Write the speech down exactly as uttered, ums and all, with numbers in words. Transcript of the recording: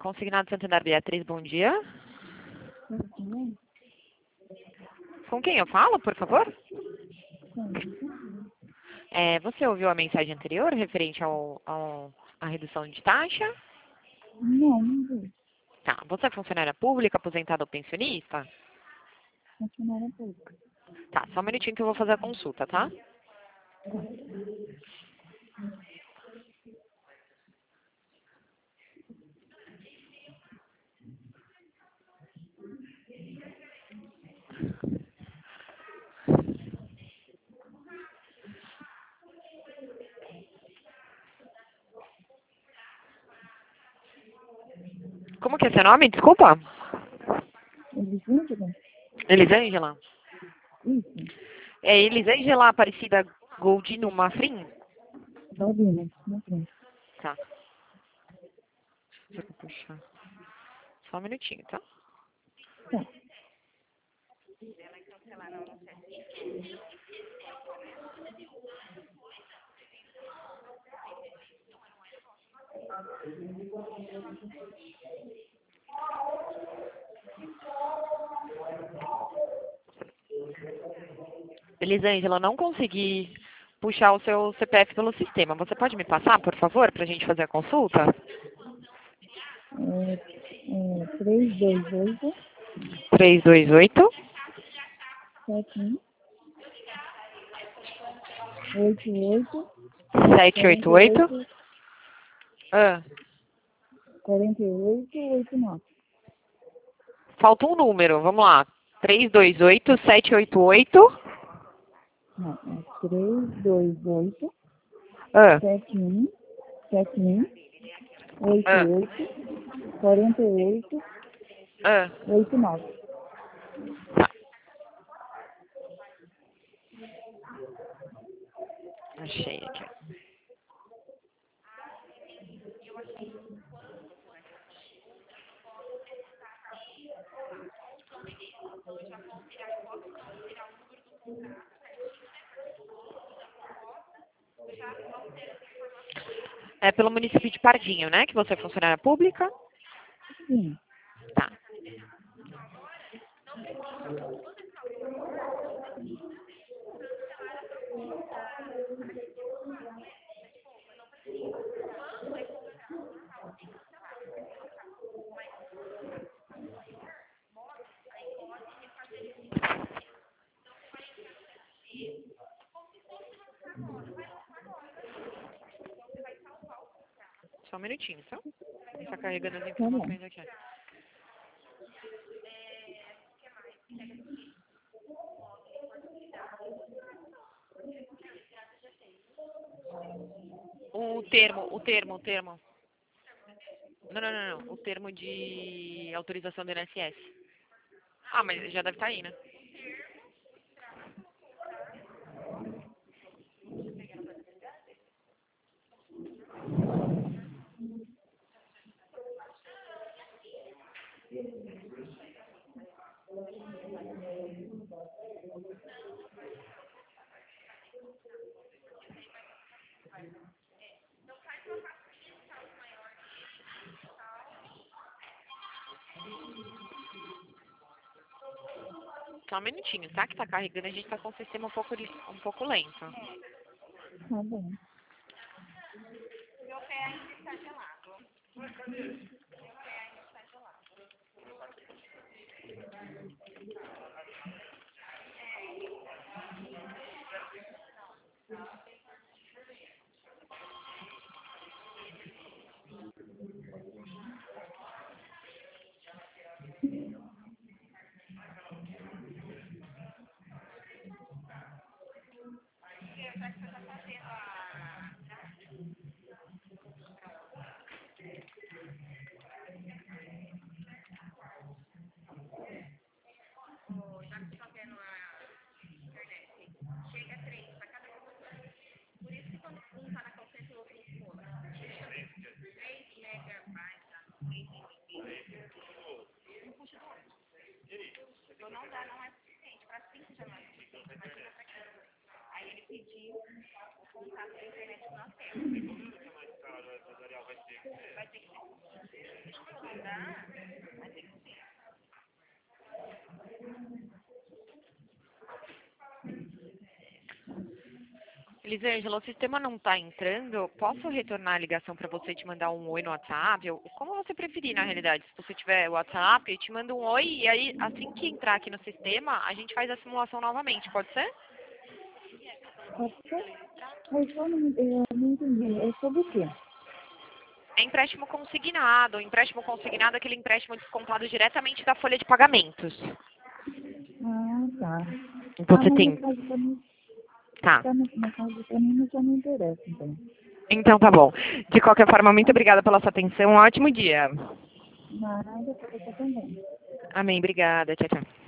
Consignado Santander Beatriz, bom dia. Uhum. Com quem eu falo, por favor? Sim. É, você ouviu a mensagem anterior referente ao, ao, à redução de taxa? Não, não vi. Tá. Você é funcionária pública, aposentada ou pensionista? Funcionária pública. Tá, só um minutinho que eu vou fazer a consulta, tá? Como que é seu nome? Desculpa. Elisângela? Elisângela? Isso. É Elisângela Aparecida Goldino Mafrim? Valdina, na frente. Tá. Deixa eu puxar. Só um minutinho, tá? Tá. Elisângela, eu não consegui puxar o seu C P F pelo sistema. Você pode me passar, por favor, para a gente fazer a consulta? É, é, três dois oito, três dois oito, sete um, oito oito, sete oito quarenta e oito. oito, Ah, quarenta e oito, oito nove. falta um número, vamos lá. três dois oito, sete oito oito. Não, é três dois oito, Ah, sete um, sete um, oito ah, oito, quarenta e oito, ah. oito nove. Tá, achei aqui. É pelo município de Pardinho, né? Que você é funcionária pública? Sim. Tá. Só um minutinho, tá? Tá carregando as Tá bom. informações aqui. O termo, o termo, o termo. Não, não, não, não. O termo de autorização do I N S S. Ah, mas já deve estar aí, né? Só um minutinho, tá? Que tá carregando, a gente tá com o sistema um pouco, um pouco lento. Tá bom. Elisângela, o sistema não está entrando. Posso retornar a ligação para você e te mandar um oi no WhatsApp? Ou como você preferir, na realidade. Se você tiver o WhatsApp, eu te mando um oi e aí, assim que entrar aqui no sistema, a gente faz a simulação novamente. Pode ser? Pode ser? Mas só não, eu não entendi. É sobre o quê? É empréstimo consignado. O empréstimo consignado é aquele empréstimo descontado diretamente da folha de pagamentos. Ah, tá. Ah, Você mas no tem. caso pra mim, Tá. tá no, no caso pra mim não já me interessa, então. Então tá bom. De qualquer forma, muito obrigada pela sua atenção. Um ótimo dia. Nada, pra você também. Amém. Obrigada. Tchau, tchau.